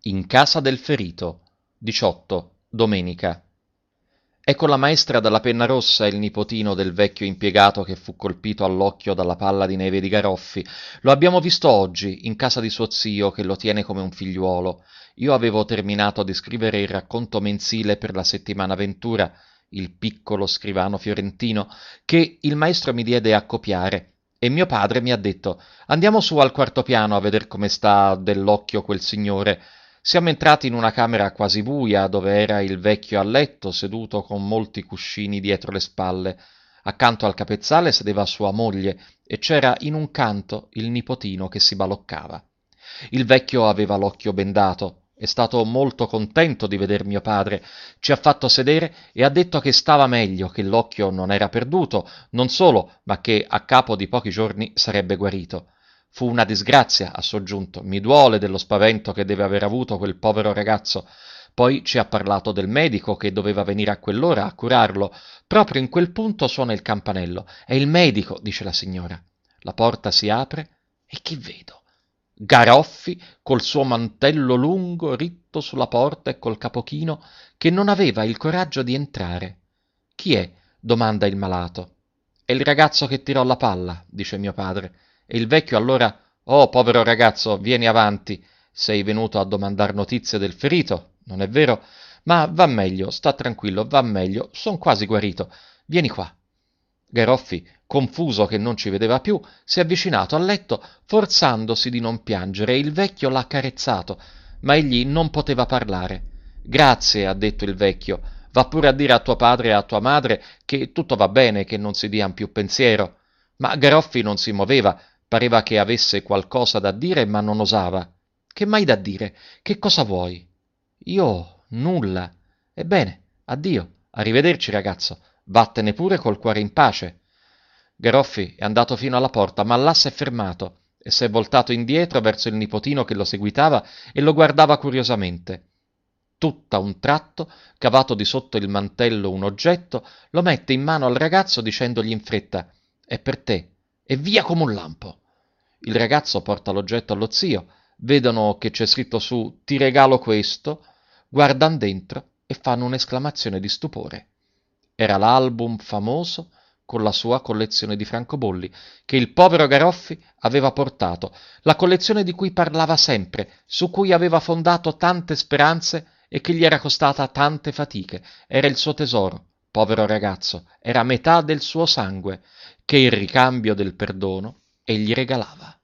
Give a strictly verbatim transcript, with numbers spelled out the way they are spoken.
In casa del ferito. diciotto. Domenica. Ecco la maestra dalla penna rossa e il nipotino del vecchio impiegato che fu colpito all'occhio dalla palla di neve di Garoffi. Lo abbiamo visto oggi, in casa di suo zio, che lo tiene come un figliuolo. Io avevo terminato di scrivere il racconto mensile per la settimana Ventura, il piccolo scrivano fiorentino, che il maestro mi diede a copiare. E mio padre mi ha detto: andiamo su al quarto piano a veder come sta dell'occhio quel signore. Siamo entrati in una camera quasi buia, dove era il vecchio a letto, seduto con molti cuscini dietro le spalle. Accanto al capezzale sedeva sua moglie e c'era in un canto il nipotino che si baloccava. Il vecchio aveva l'occhio bendato. È stato molto contento di veder mio padre. Ci ha fatto sedere e ha detto che stava meglio, che l'occhio non era perduto, non solo, ma che a capo di pochi giorni sarebbe guarito. Fu una disgrazia, ha soggiunto. Mi duole dello spavento che deve aver avuto quel povero ragazzo. Poi ci ha parlato del medico che doveva venire a quell'ora a curarlo. Proprio in quel punto suona il campanello. È il medico, dice la signora. La porta si apre e chi vedo? Garoffi, col suo mantello lungo ritto sulla porta e col capo chino, che non aveva il coraggio di entrare. Chi è? Domanda il malato. È il ragazzo che tirò la palla, dice mio padre. E il vecchio allora: oh, povero ragazzo, vieni avanti. Sei venuto a domandar notizie del ferito, non è vero? Ma va meglio, sta tranquillo, va meglio, son quasi guarito. Vieni qua. Garoffi, confuso che non ci vedeva più, si è avvicinato al letto, forzandosi di non piangere, e il vecchio l'ha carezzato, ma egli non poteva parlare. Grazie, ha detto il vecchio, va pure a dire a tuo padre e a tua madre che tutto va bene, che non si dian più pensiero. Ma Garoffi non si muoveva, pareva che avesse qualcosa da dire, ma non osava. Che m'hai da dire? Che cosa vuoi? Io nulla. Ebbene, addio, arrivederci ragazzo. Vattene pure col cuore in pace. Garoffi è andato fino alla porta, ma là s'è fermato e s'è voltato indietro verso il nipotino che lo seguitava e lo guardava curiosamente. Tutt'a un tratto, cavato di sotto il mantello un oggetto, lo mette in mano al ragazzo dicendogli in fretta: è per te, e via come un lampo. Il ragazzo porta l'oggetto allo zio, vedono che c'è scritto su ti regalo questo, guardan dentro e fanno un'esclamazione di stupore. Era l'album famoso con la sua collezione di francobolli che il povero Garoffi aveva portato, la collezione di cui parlava sempre, su cui aveva fondato tante speranze e che gli era costata tante fatiche. Era il suo tesoro, povero ragazzo, era metà del suo sangue, che in ricambio del perdono egli regalava.